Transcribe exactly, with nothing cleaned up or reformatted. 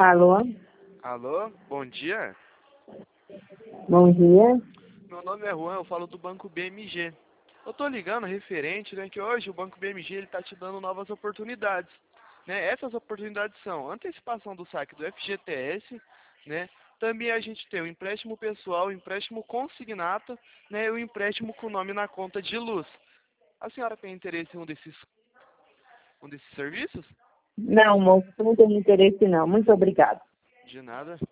Alô? Alô, bom dia. Bom dia. Meu nome é Juan, eu falo do Banco B M G. Eu tô ligando referente, né, que hoje o Banco B M G ele tá te dando novas oportunidades, né? Essas oportunidades são antecipação do saque do F G T S, né? Também a gente tem o empréstimo pessoal, o empréstimo consignado, né, e o empréstimo com nome na conta de luz. A senhora tem interesse em um desses um desses serviços? Não, moço, não tenho interesse não. Muito obrigada. De nada.